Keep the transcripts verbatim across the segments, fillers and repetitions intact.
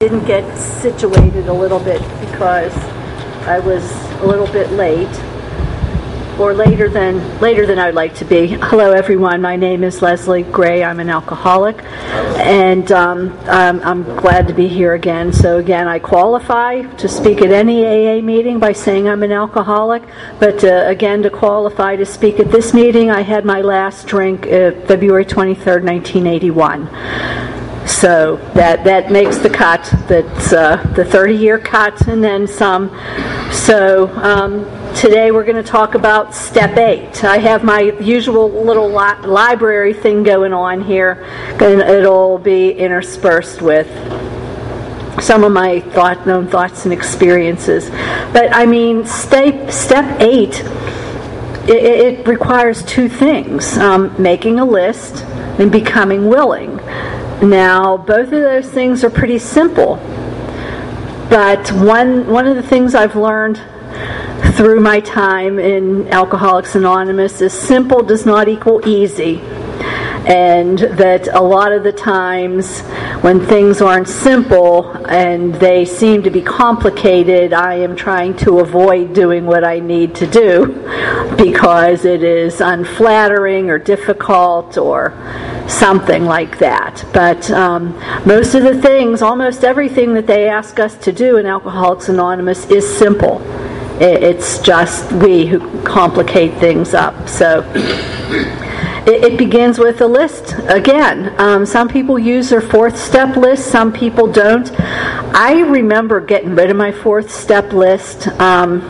Didn't get situated a little bit because I was a little bit late, or later than later than I'd like to be. Hello, everyone. My name is Leslie Gray. I'm an alcoholic, and um, I'm, I'm glad to be here again. So again, I qualify to speak at any A A meeting by saying I'm an alcoholic, but uh, again, to qualify to speak at this meeting, I had my last drink uh, February twenty-third, nineteen eighty-one. So that that makes the cut. That's uh, the thirty-year cut and then some. So um, today we're going to talk about step eight. I have my usual little li- library thing going on here, and it'll be interspersed with some of my thought, known thoughts and experiences. But I mean, step step eight. It, it requires two things: um, making a list and becoming willing. Now, both of those things are pretty simple, but one one of the things I've learned through my time in Alcoholics Anonymous is simple does not equal easy, and that a lot of the times when things aren't simple and they seem to be complicated, I am trying to avoid doing what I need to do because it is unflattering or difficult or something like that. But um, most of the things, almost everything that they ask us to do in Alcoholics Anonymous is simple. It's just we who complicate things up. So it, it begins with a list. Again, um, some people use their fourth step list, some people don't. I remember getting rid of my fourth step list. Um,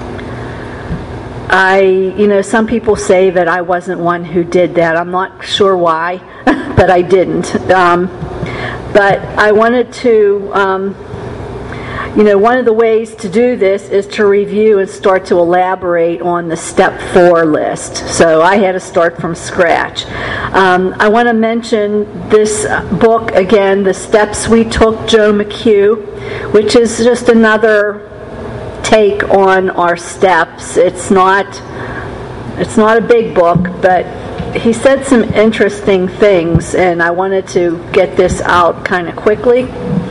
I, you know, some people say that I wasn't one who did that. I'm not sure why, but I didn't. Um, but I wanted to, um, you know, one of the ways to do this is to review and start to elaborate on the step four list. So I had to start from scratch. Um, I want to mention this book again, The Steps We Took, Joe McHugh, which is just another take on our steps. It's not it's not a big book, but he said some interesting things, and I wanted to get this out kind of quickly.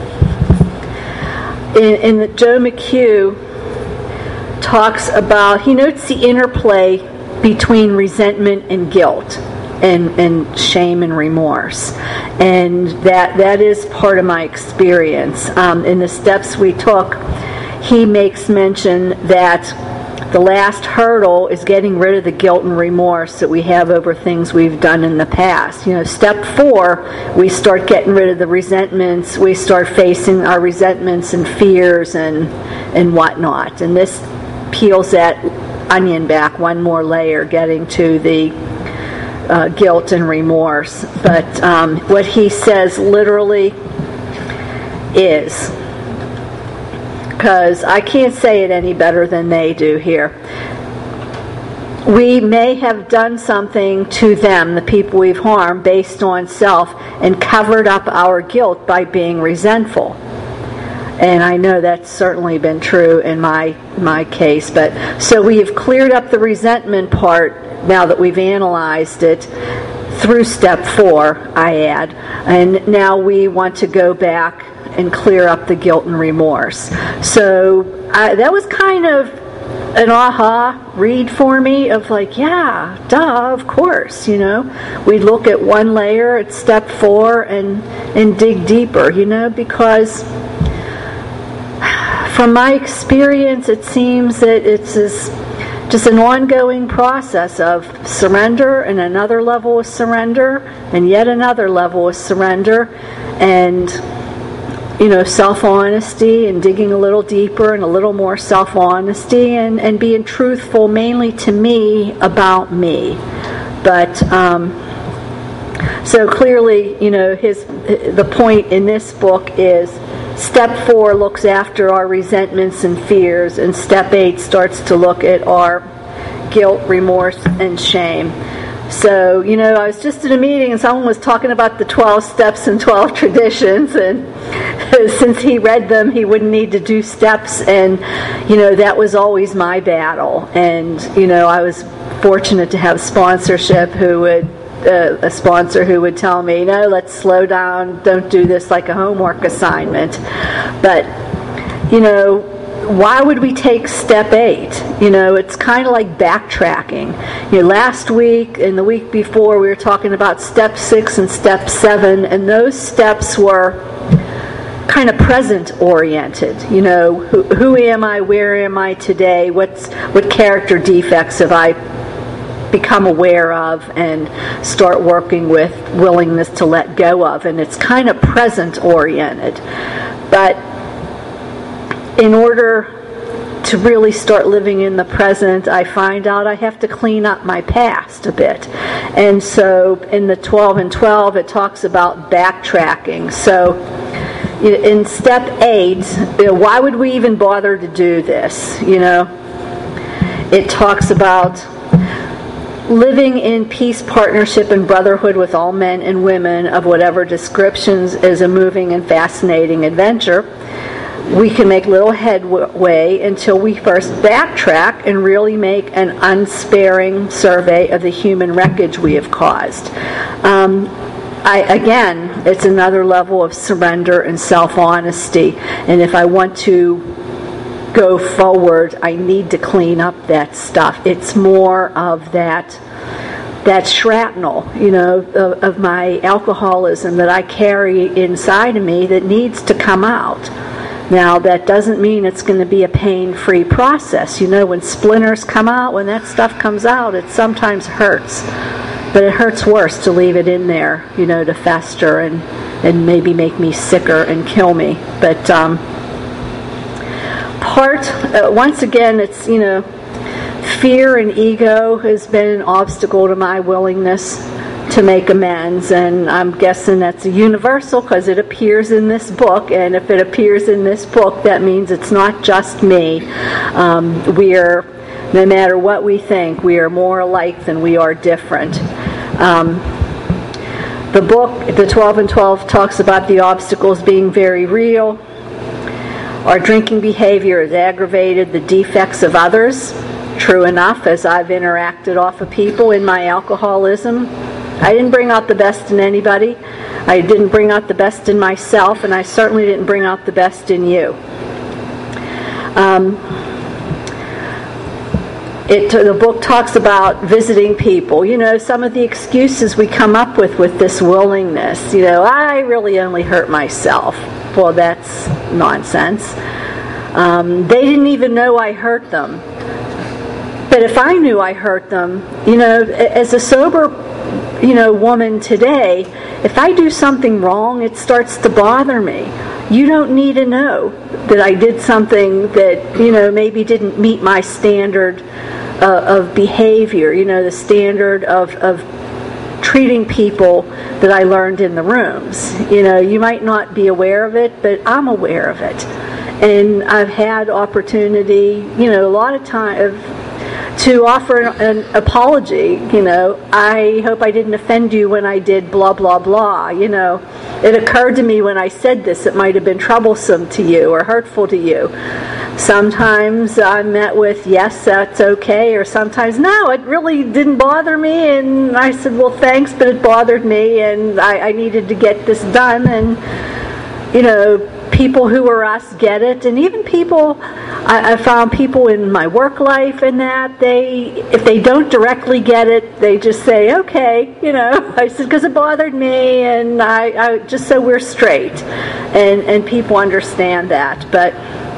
In, in the, Joe McHugh talks about, he notes the interplay between resentment and guilt and, and shame and remorse, and that that is part of my experience. Um, in the steps we took, he makes mention that the last hurdle is getting rid of the guilt and remorse that we have over things we've done in the past. You know, step four, we start getting rid of the resentments. We start facing our resentments and fears and and whatnot. And this peels that onion back one more layer, getting to the uh, guilt and remorse. But um, what he says literally is, because I can't say it any better than they do here. We may have done something to them, the people we've harmed, based on self, and covered up our guilt by being resentful. And I know that's certainly been true in my my case. But so we have cleared up the resentment part now that we've analyzed it through step four, I add. And now we want to go back and clear up the guilt and remorse. So I, that was kind of an aha read for me of like, yeah, duh, of course, you know. We look at one layer at step four and, and dig deeper, you know, because from my experience, it seems that it's this, just an ongoing process of surrender and another level of surrender and yet another level of surrender, and you know, self-honesty and digging a little deeper and a little more self-honesty and, and being truthful mainly to me about me. But um, so clearly, you know, his the point in this book is step four looks after our resentments and fears, and step eight starts to look at our guilt, remorse, and shame. So, you know, I was just at a meeting and someone was talking about the twelve steps and twelve traditions, and since he read them, he wouldn't need to do steps, and, you know, that was always my battle. And, you know, I was fortunate to have sponsorship who would uh, a sponsor who would tell me, no, let's slow down, don't do this like a homework assignment. But, you know, why would we take step eight? You know, it's kind of like backtracking. You know, last week and the week before we were talking about step six and step seven, and those steps were kind of present oriented. You know, who, who am I? Where am I today? What's what character defects have I become aware of and start working with willingness to let go of? And it's kind of present oriented. But in order to really start living in the present, I find out I have to clean up my past a bit. And so in the twelve and twelve, it talks about backtracking. So in step eight, you know, why would we even bother to do this? You know, it talks about living in peace, partnership, and brotherhood with all men and women of whatever descriptions is a moving and fascinating adventure. We can make little headway until we first backtrack and really make an unsparing survey of the human wreckage we have caused. Um, I, again, it's another level of surrender and self-honesty. And if I want to go forward, I need to clean up that stuff. It's more of that that shrapnel, you know, of, of my alcoholism that I carry inside of me that needs to come out. Now, that doesn't mean it's going to be a pain-free process. You know, when splinters come out, when that stuff comes out, it sometimes hurts. But it hurts worse to leave it in there, you know, to fester and, and maybe make me sicker and kill me. But um, part, uh, once again, it's, you know, fear and ego has been an obstacle to my willingness to make amends, and I'm guessing that's a universal because it appears in this book, and if it appears in this book, that means it's not just me. Um, we are, no matter what we think, we are more alike than we are different. Um, the book, the twelve and twelve, talks about the obstacles being very real. Our drinking behavior has aggravated the defects of others. True enough, as I've interacted off of people in my alcoholism, I didn't bring out the best in anybody. I didn't bring out the best in myself, and I certainly didn't bring out the best in you. Um, it, the book talks about visiting people. You know, some of the excuses we come up with with this willingness. You know, I really only hurt myself. Well, that's nonsense. Um, they didn't even know I hurt them. But if I knew I hurt them, you know, as a sober you know, woman today, if I do something wrong, it starts to bother me. You don't need to know that I did something that, you know, maybe didn't meet my standard uh, of behavior, you know, the standard of, of treating people that I learned in the rooms. You know, you might not be aware of it, but I'm aware of it. And I've had opportunity, you know, a lot of time to offer an, an apology. You know, I hope I didn't offend you when I did blah, blah, blah. You know, it occurred to me when I said this, it might have been troublesome to you or hurtful to you. Sometimes I'm met with, yes, that's okay, or sometimes, no, it really didn't bother me, and I said, well, thanks, but it bothered me, and I, I needed to get this done, and, you know, people who are us get it, and even people, I, I found people in my work life and that, they, if they don't directly get it, they just say, okay, you know, I said, because it bothered me, and I, I just so we're straight, and, and people understand that, but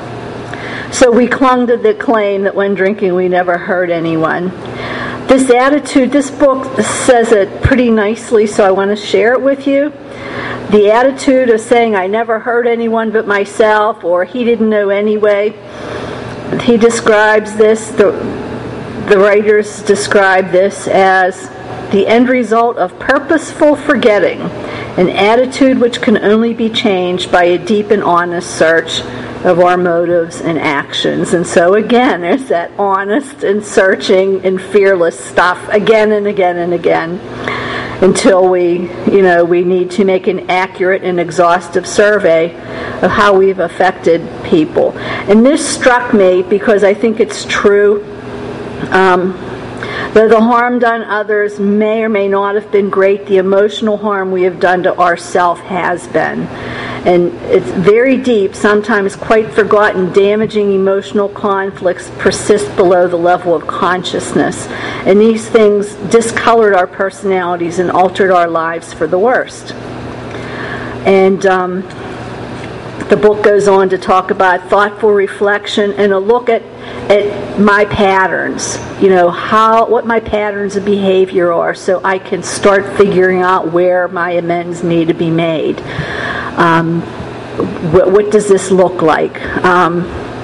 so we clung to the claim that when drinking we never hurt anyone. This attitude, this book says it pretty nicely, so I want to share it with you. The attitude of saying I never hurt anyone but myself, or he didn't know anyway. He describes this, the, the writers describe this as the end result of purposeful forgetting, an attitude which can only be changed by a deep and honest search of our motives and actions. And so again, there's that honest and searching and fearless stuff again and again and again until we, you know, we need to make an accurate and exhaustive survey of how we've affected people. And this struck me because I think it's true. Um, Though the harm done others may or may not have been great, the emotional harm we have done to ourselves has been. And it's very deep, sometimes quite forgotten, damaging emotional conflicts persist below the level of consciousness. And these things discolored our personalities and altered our lives for the worst. And um, the book goes on to talk about thoughtful reflection and a look at, at my patterns, you know, how what my patterns of behavior are, so I can start figuring out where my amends need to be made. Um, what, what does this look like? Um,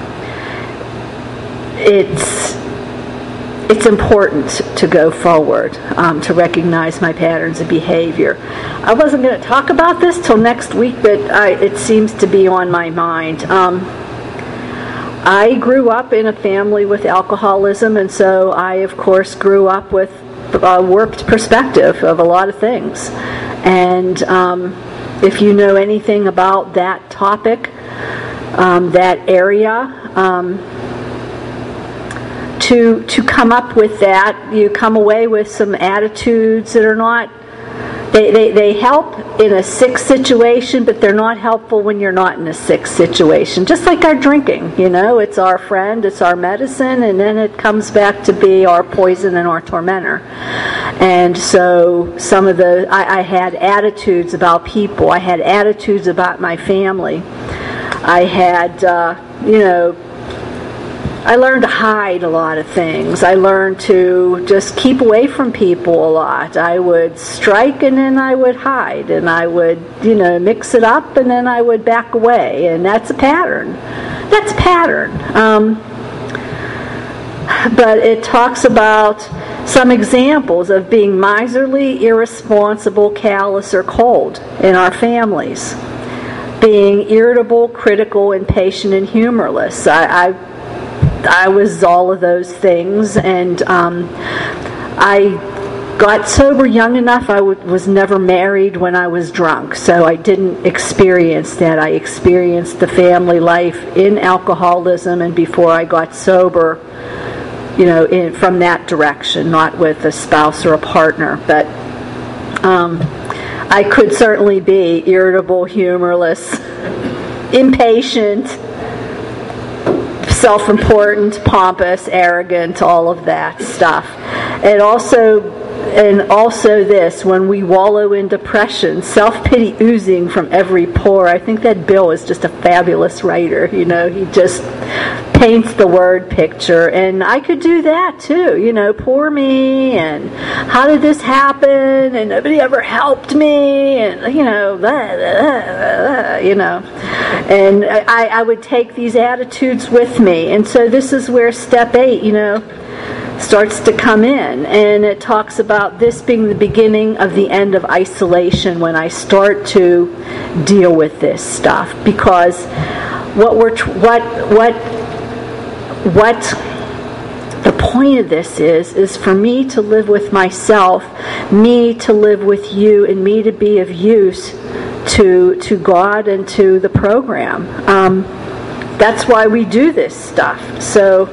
it's it's important to go forward, um, to recognize my patterns of behavior. I wasn't going to talk about this till next week, but I, it seems to be on my mind. Um, I grew up in a family with alcoholism, and so I, of course, grew up with a warped perspective of a lot of things. And um, if you know anything about that topic, um, that area, um, to to come up with that, you come away with some attitudes that are not, they, they, they help in a sick situation, but they're not helpful when you're not in a sick situation. Just like our drinking, you know, it's our friend, it's our medicine, and then it comes back to be our poison and our tormentor. And so some of the, I, I had attitudes about people, I had attitudes about my family, I had, uh, you know, I learned to hide a lot of things. I learned to just keep away from people a lot. I would strike and then I would hide, and I would, you know, mix it up and then I would back away. And that's a pattern. That's a pattern. Um, but it talks about some examples of being miserly, irresponsible, callous, or cold in our families. Being irritable, critical, impatient, and humorless. I, I I was all of those things, and um, I got sober young enough. I w- was never married when I was drunk, so I didn't experience that. I experienced the family life in alcoholism and before I got sober, you know, in, from that direction, not with a spouse or a partner. But um, I could certainly be irritable, humorless, impatient, self-important, pompous, arrogant, all of that stuff. And also, and also this, when we wallow in depression, self-pity oozing from every pore. I think that Bill is just a fabulous writer. You know, he just paints the word picture, and I could do that too. You know, poor me, and how did this happen? And nobody ever helped me, and you know, blah, blah, blah, you know. And I, I would take these attitudes with me, and so this is where step eight, you know, starts to come in, and it talks about this being the beginning of the end of isolation when I start to deal with this stuff, because what we're what what what the point of this is is for me to live with myself, me to live with you, and me to be of use to to God and to the program. Um, that's why we do this stuff. So,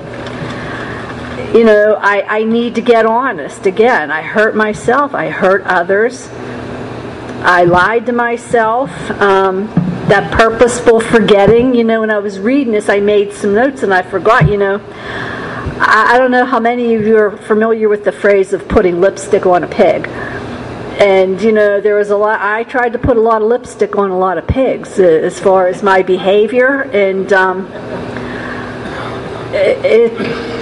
you know, I, I need to get honest. Again, I hurt myself. I hurt others. I lied to myself. Um, that purposeful forgetting, you know, when I was reading this, I made some notes and I forgot, you know. I, I don't know how many of you are familiar with the phrase of putting lipstick on a pig. And, you know, there was a lot, I tried to put a lot of lipstick on a lot of pigs uh, as far as my behavior. And um, it... it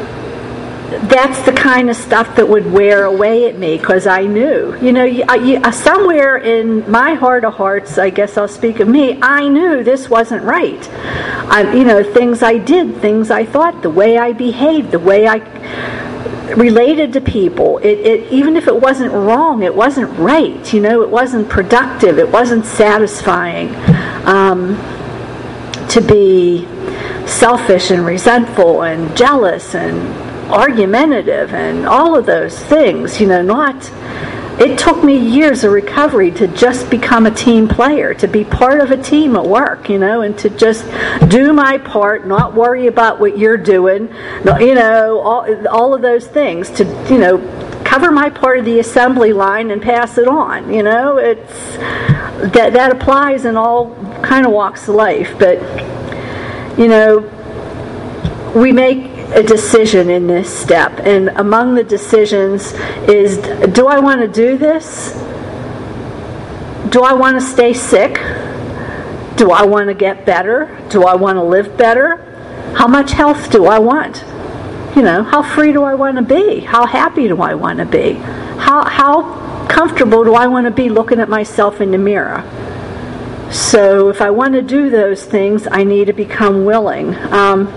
that's the kind of stuff that would wear away at me, because I knew, you know, you, you, somewhere in my heart of hearts, I guess I'll speak of me, I knew this wasn't right. I, you know, things I did, things I thought, the way I behaved, the way I related to people, it, it even if it wasn't wrong, it wasn't right, you know, it wasn't productive, it wasn't satisfying um, to be selfish and resentful and jealous and argumentative and all of those things, you know, not it took me years of recovery to just become a team player, to be part of a team at work, you know, and to just do my part, not worry about what you're doing, you know, all, all of those things, to, you know, cover my part of the assembly line and pass it on, you know. It's that that applies in all kind of walks of life. But, you know, we make a decision in this step, and among the decisions is, do I want to do this? Do I want to stay sick? Do I want to get better? Do I want to live better? How much health do I want? You know, how free do I want to be? How happy do I want to be? How how comfortable do I want to be looking at myself in the mirror? So if I want to do those things, I need to become willing. Um,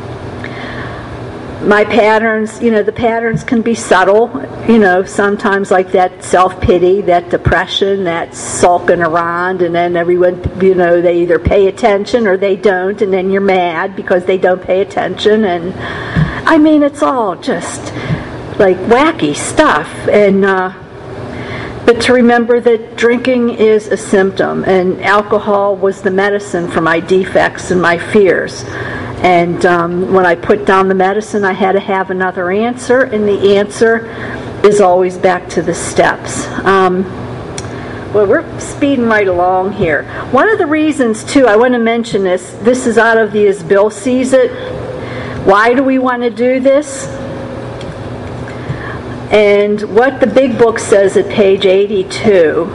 my patterns, you know, the patterns can be subtle, you know, sometimes like that self-pity, that depression, that sulking around, and then everyone, you know, they either pay attention or they don't, and then you're mad because they don't pay attention. And I mean, it's all just like wacky stuff. And uh, but to remember that drinking is a symptom, and alcohol was the medicine for my defects and my fears. And um, when I put down the medicine, I had to have another answer, and the answer is always back to the steps. Um, well, we're speeding right along here. One of the reasons, too, I want to mention this, this is out of the As Bill Sees It. Why do we want to do this? And what the big book says at page eighty-two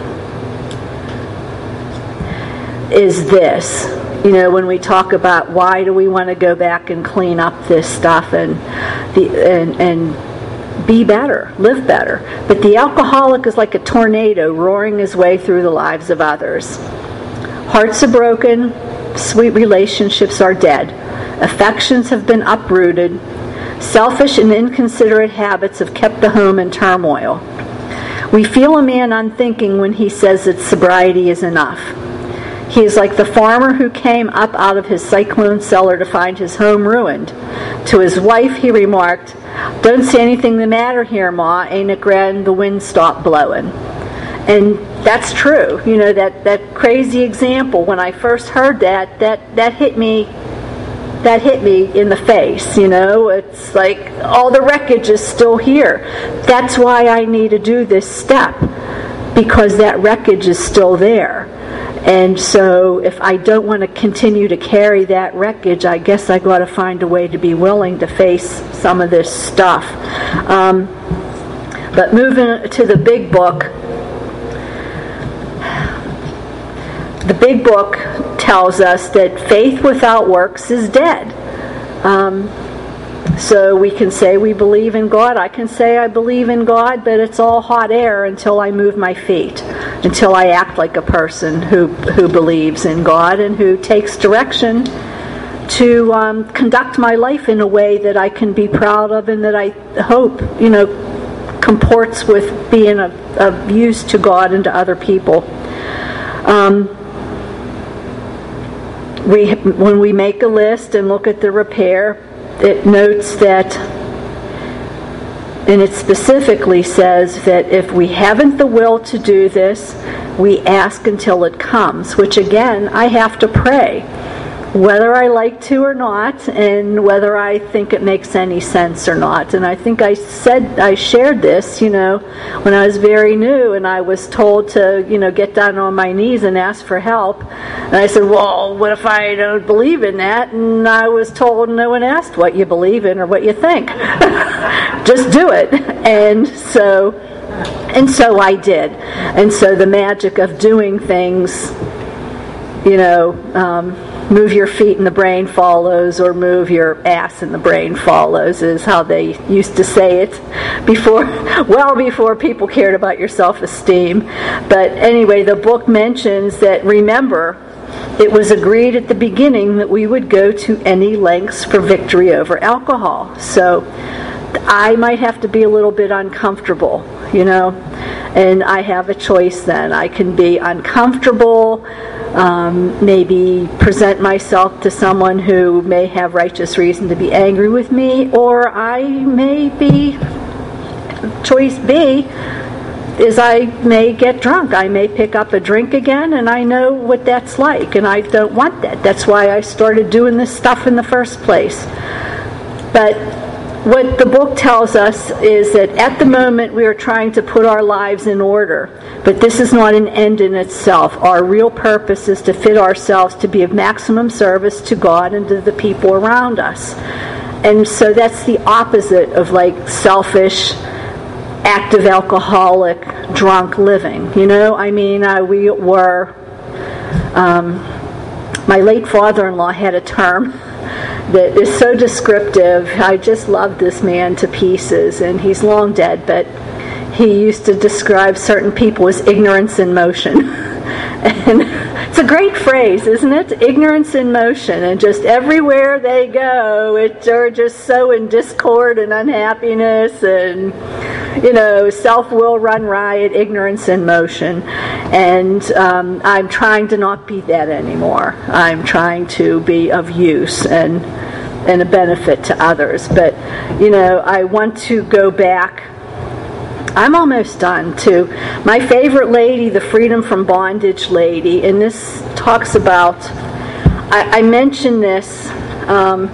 is this. You know, when we talk about why do we want to go back and clean up this stuff and the and and be better, live better. But the alcoholic is like a tornado roaring his way through the lives of others. Hearts are broken, sweet relationships are dead, affections have been uprooted, selfish and inconsiderate habits have kept the home in turmoil. We feel a man unthinking when he says that sobriety is enough. He is like the farmer who came up out of his cyclone cellar to find his home ruined. To his wife he remarked, "Don't see anything the matter here, Ma, ain't it grand the wind stopped blowing?" And that's true. You know, that, that crazy example, when I first heard that, that, that hit me that hit me in the face, you know. It's like all the wreckage is still here. That's why I need to do this step, because that wreckage is still there. And so if I don't want to continue to carry that wreckage, I guess I got to find a way to be willing to face some of this stuff. Um, but moving to the big book, the big book tells us that faith without works is dead. Um, so we can say we believe in God. I can say I believe in God, but it's all hot air until I move my feet, until I act like a person who who believes in God and who takes direction to um, conduct my life in a way that I can be proud of and that I hope, you know, comports with being of, of use to God and to other people. Um, we when we make a list and look at the repair, it notes that, and it specifically says that if we haven't the will to do this, we ask until it comes, which again, I have to pray, whether I like to or not, and whether I think it makes any sense or not. And I think I said, I shared this, you know, when I was very new and I was told to, you know, get down on my knees and ask for help. And I said, well, what if I don't believe in that? And I was told, no one asked what you believe in or what you think. Just do it. And so, and so I did. And so the magic of doing things, you know, um, move your feet and the brain follows, or move your ass and the brain follows, is how they used to say it before, well before people cared about your self-esteem. But anyway, the book mentions that, remember, it was agreed at the beginning that we would go to any lengths for victory over alcohol. So I might have to be a little bit uncomfortable, you know, and I have a choice then. I can be uncomfortable, um, maybe present myself to someone who may have righteous reason to be angry with me, or I may be, choice B, is I may get drunk. I may pick up a drink again, and I know what that's like, and I don't want that. That's why I started doing this stuff in the first place. But what the book tells us is that at the moment we are trying to put our lives in order, but this is not an end in itself. Our real purpose is to fit ourselves to be of maximum service to God and to the people around us. And so that's the opposite of like selfish, active alcoholic, drunk living. You know, I mean, uh, we were, um, my late father-in-law had a term that is so descriptive. I just love this man to pieces, and he's long dead, but he used to describe certain people as ignorance in motion. And it's a great phrase, isn't it? Ignorance in motion. And just everywhere they go, it, they're just so in discord and unhappiness and, you know, self-will run riot, ignorance in motion. And um, I'm trying to not be that anymore. I'm trying to be of use and, and a benefit to others. But, you know, I want to go back. I'm almost done, too. My favorite lady, the Freedom from Bondage lady, and this talks about, I, I mentioned this, um,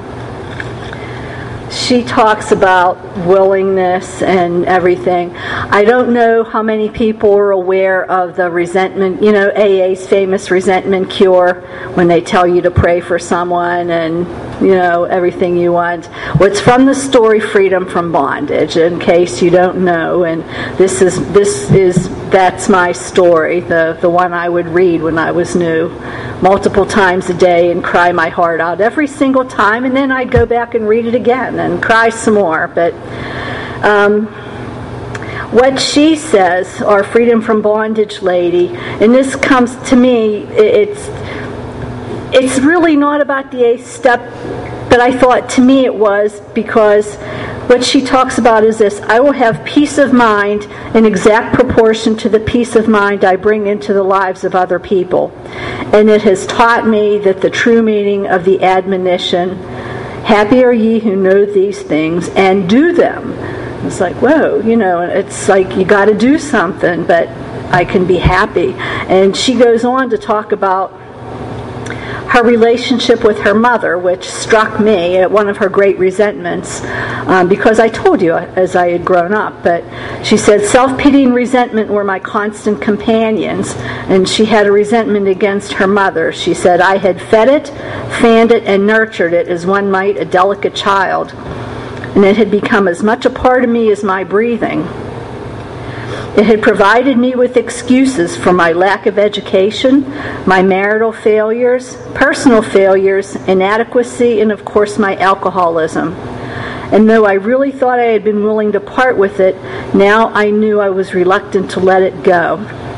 she talks about willingness and everything. I don't know how many people are aware of the resentment, you know, A A's famous resentment cure, when they tell you to pray for someone and, you know, everything you want. Well, it's from the story Freedom from Bondage, in case you don't know. And this is, this is, that's my story, the, the one I would read when I was new, multiple times a day and cry my heart out every single time, and then I'd go back and read it again and cry some more. But um, what she says, our Freedom from Bondage lady, and this comes to me, it's it's really not about the eighth step, but I thought to me it was, because what she talks about is this: I will have peace of mind in exact proportion to the peace of mind I bring into the lives of other people. And it has taught me that the true meaning of the admonition, happy are ye who know these things and do them. It's like, whoa, you know, it's like you got to do something, but I can be happy. And she goes on to talk about her relationship with her mother, which struck me at one of her great resentments, um, because I told you as I had grown up. But she said, self-pity and resentment were my constant companions, and she had a resentment against her mother. She said, I had fed it, fanned it, and nurtured it as one might a delicate child, and it had become as much a part of me as my breathing. It had provided me with excuses for my lack of education, my marital failures, personal failures, inadequacy, and of course my alcoholism. And though I really thought I had been willing to part with it, now I knew I was reluctant to let it go.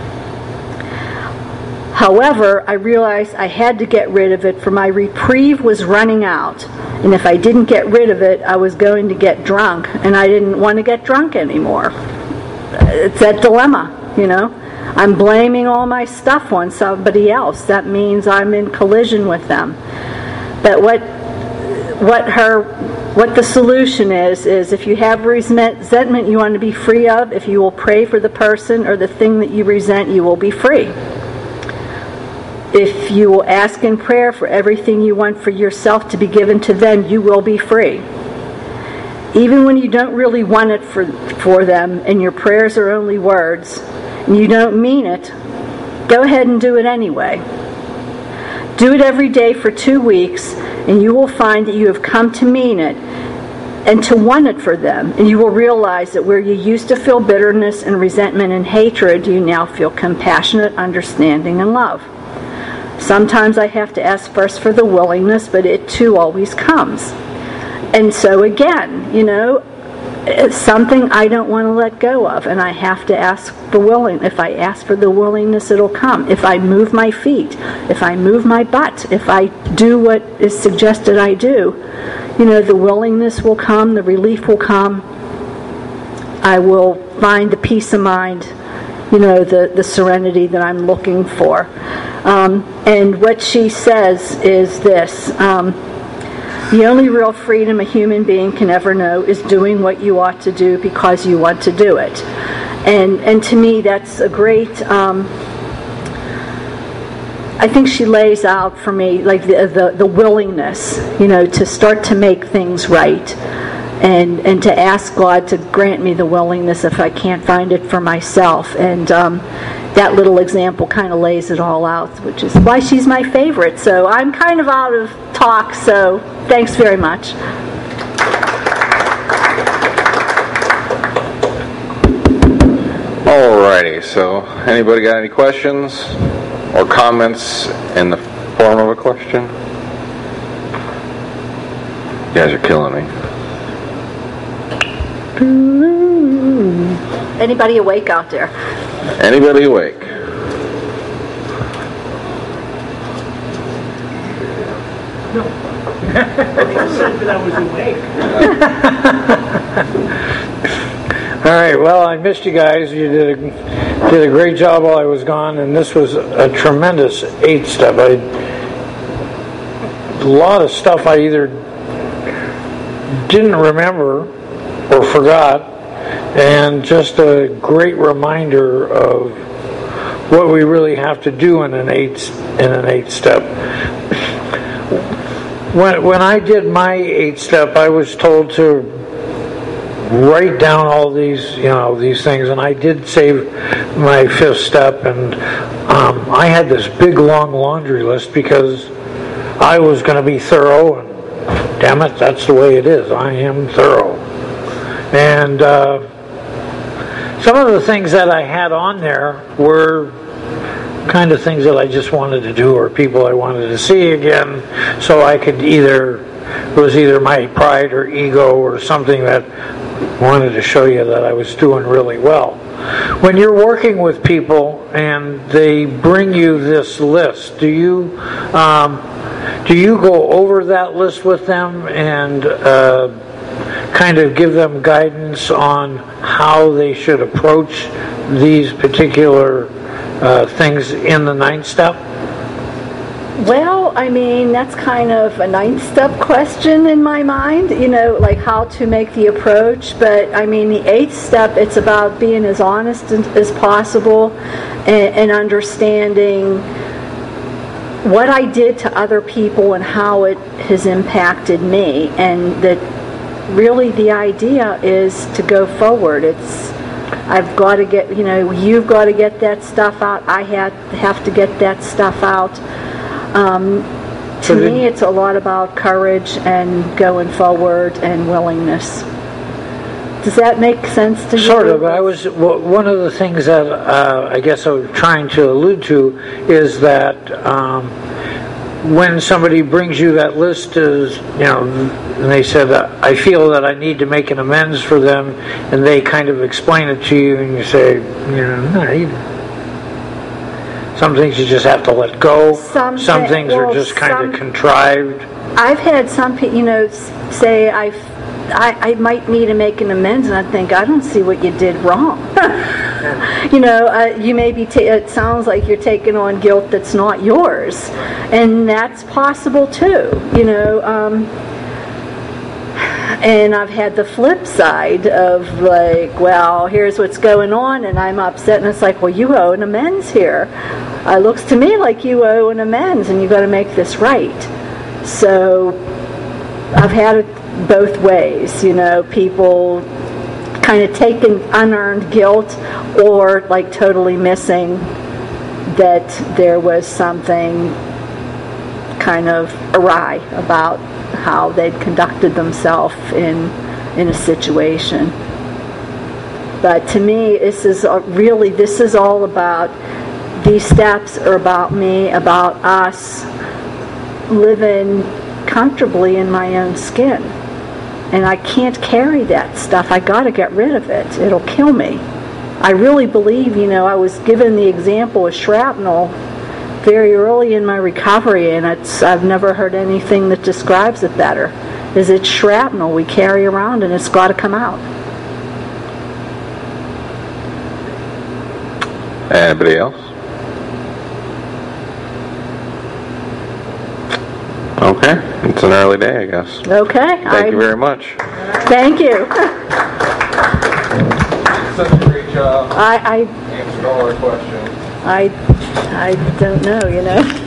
However, I realized I had to get rid of it, for my reprieve was running out. And if I didn't get rid of it, I was going to get drunk, and I didn't want to get drunk anymore. It's that dilemma, you know. I'm blaming all my stuff on somebody else. That means I'm in collision with them. But what what her what the solution is is if you have resentment you want to be free of, if you will pray for the person or the thing that you resent, you will be free. If you will ask in prayer for everything you want for yourself to be given to them, you will be free. Even when you don't really want it for, for them, and your prayers are only words, and you don't mean it, go ahead and do it anyway. Do it every day for two weeks, and you will find that you have come to mean it and to want it for them. And you will realize that where you used to feel bitterness and resentment and hatred, you now feel compassionate, understanding, and love. Sometimes I have to ask first for the willingness, but it too always comes. And so again, you know, it's something I don't want to let go of, and I have to ask the willing. If I ask for the willingness, it'll come. If I move my feet, if I move my butt, if I do what is suggested I do, you know, the willingness will come, the relief will come. I will find the peace of mind, you know, the, the serenity that I'm looking for. Um, and what she says is this: um, the only real freedom a human being can ever know is doing what you ought to do because you want to do it. And, and to me, that's a great, um, I think she lays out for me like the, the, the willingness, you know, to start to make things right. And, and to ask God to grant me the willingness if I can't find it for myself. And um, that little example kind of lays it all out, which is why she's my favorite. So I'm kind of out of talk, so thanks very much. Alrighty, so anybody got any questions or comments in the form of a question? You guys are killing me. Anybody awake out there? Anybody awake? No. I said that I was awake. All right. Well, I missed you guys. You did a did a great job while I was gone, and this was a tremendous eight step. I a lot of stuff I either didn't remember or forgot, and just a great reminder of what we really have to do in an eight in an eight step. When when I did my eight step, I was told to write down all these you know these things, and I did save my fifth step, and um, I had this big long laundry list because I was going to be thorough, and damn it, that's the way it is. I am thorough. And uh, some of the things that I had on there were kind of things that I just wanted to do, or people I wanted to see again, so I could either, it was either my pride or ego or something that wanted to show you that I was doing really well. When you're working with people and they bring you this list, do you um, do you go over that list with them and uh, kind of give them guidance on how they should approach these particular uh, things in the ninth step? Well, I mean, that's kind of a ninth step question in my mind, you know, like how to make the approach. But I mean, the eighth step, it's about being as honest as possible and, and understanding what I did to other people and how it has impacted me. And that really the idea is to go forward. It's, I've got to get, you know, you've got to get that stuff out. I had have to get that stuff out. Um, to me, it's a lot about courage and going forward and willingness. Does that make sense to you? Sort of. I was one of the things that uh, I guess I was trying to allude to is that um, when somebody brings you that list, is you know, and they said, uh, I feel that I need to make an amends for them, and they kind of explain it to you, and you say, you know, no, you. Some things you just have to let go. Some, some things well, are just kind some, of contrived. I've had some people, you know, say I've, I I might need to make an amends, and I think I don't see what you did wrong. You know, uh, you may be. Ta- it sounds like you're taking on guilt that's not yours, and that's possible too. You know. Um, And I've had the flip side of like, well, here's what's going on, and I'm upset, and it's like, well, you owe an amends here. It looks to me like you owe an amends, and you've got to make this right. So I've had it both ways, you know, people kind of taking unearned guilt or like totally missing that there was something kind of awry about how they'd conducted themselves in in a situation. But to me, this is really this is all about, these steps are about me, about us living comfortably in my own skin. And I can't carry that stuff. I got to get rid of it. It'll kill me. I really believe, you know, I was given the example of shrapnel very early in my recovery, and it's I've never heard anything that describes it better. Is it's shrapnel we carry around, and it's got to come out. Anybody else? Okay, it's an early day, I guess. Okay. Thank I, you very much. Thank you. Such a great job. I, Answered all our questions. I, I, I don't know, you know.